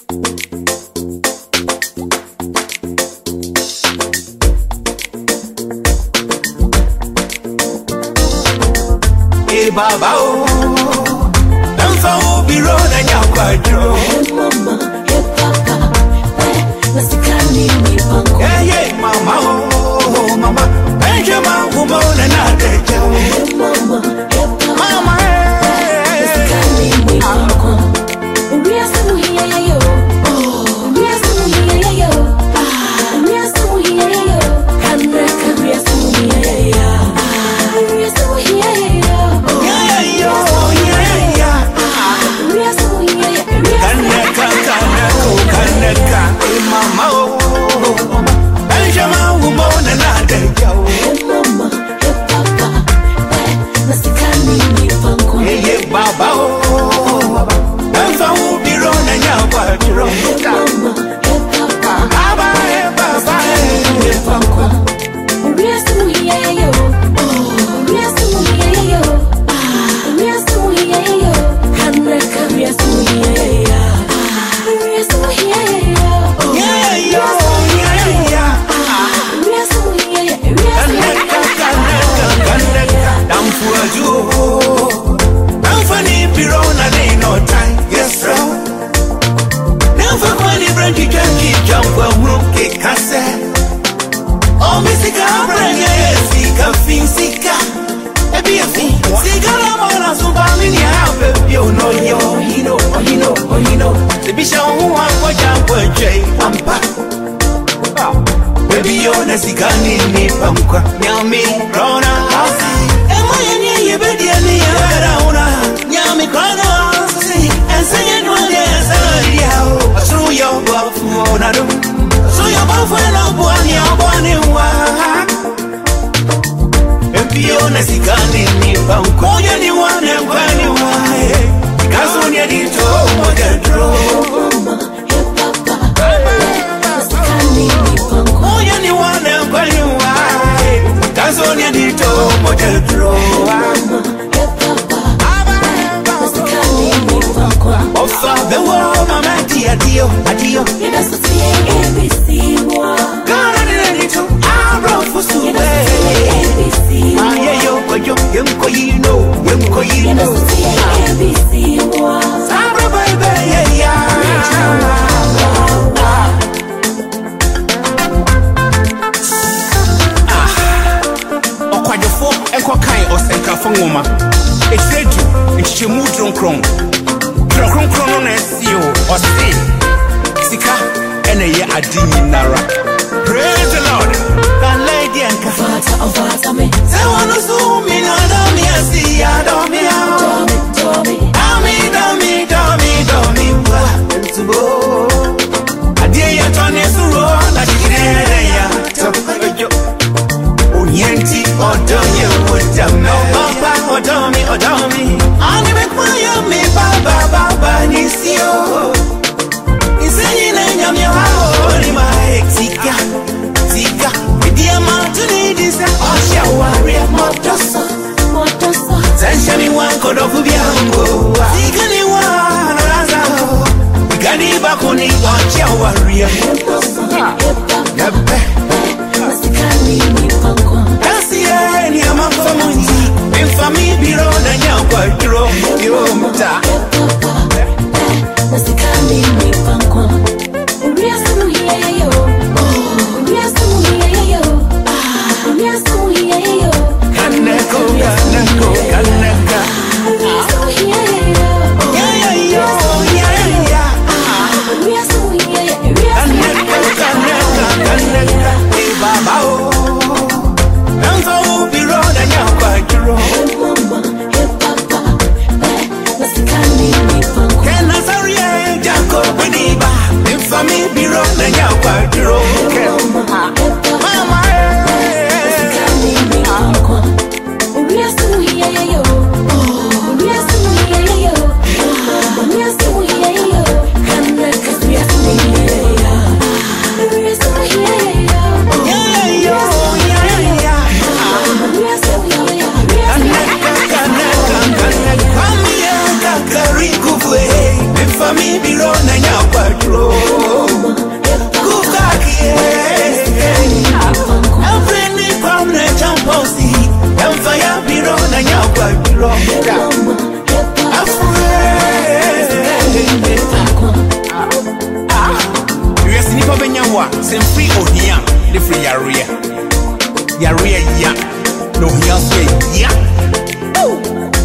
Baba oh, I'm so be road and you're quite true. Hey mama, hey papa, let's me panko. Hey mama oh, mama, Benjamin woman and I take you. Hey mama, hey papa, mama, let's me panko. We are so here yo, oh, we are so here yo, we are so here yo, Canada, we are so here yo, we are so here yo. Mama, oh, Benjamin woman and I take you. Hey mama, hey papa, let's me panko. Hey Baba, oh, I'm so be road and you're quite true. Hey mama, hey papa, Baba, hey panko. We are so here yo, oh, we are so here yo, we are so here yo, Canada, we are so here yo, we are so here yo. Baby, you're not sick, I need me from Yami, Rona, and my any baby, any other, Yami, Crana, and say it one day, through your buff, so your buff went up one year, one in one. If you're not sick, I need me from anyone and anyone, because when you need to, what a draw. Adio, adio. You don't see ABC moi. God, I need to. I wrote for so well. ABC. Ah, yeah, yo, you know. You don't see ABC moi. Sabra, baby, yeah. Okwajofo, enko kai osenka fongoma. Exeju, nchichemu dronkron. Dronkron na SEO, osi. Sika, ene ye adini nara. Praise the Lord. Can lady and Fata me. Say wanna so me na do me asi ya do me out. Do me wa tubo. Adie ya tone suro na chikire ya. Tokojo. Onyenti odo ye wodame. Papa odo me. Ani me kwaya me baba ni sio. Isenyi na nyamya wa ni ma tika. Media mountain is a osha warrior motosa. Sanshani one could of Bianco. Sigani one raza. Gani bakoni osha warrior. That's the end, I'm a family. In family, below the young quite true. You muta. That's the candy, Panko. We are still here, yo. We are still here, yo. We are still here, yo. Kaneko. We are still here, yo. Yeah. We are still here. We are still Kaneka. Hey, Baba, I'm so be road and you're quite true. Hey, mama, hey, papa. That's the candy, Panko. Can I sorry, Jacob, Beniba? If I may be road and you're quite true. Mama, that's the candy, Panko. We are still here, yo. We are still here, yo. We are still here, yo. Cause we are still here, yo. We are still here, yo. yeah. We are still here, yo. If I may be road and you're quite true. Yes, Nipa Benyawa, same free or here, the free area. Ya, no, here, say, yeah.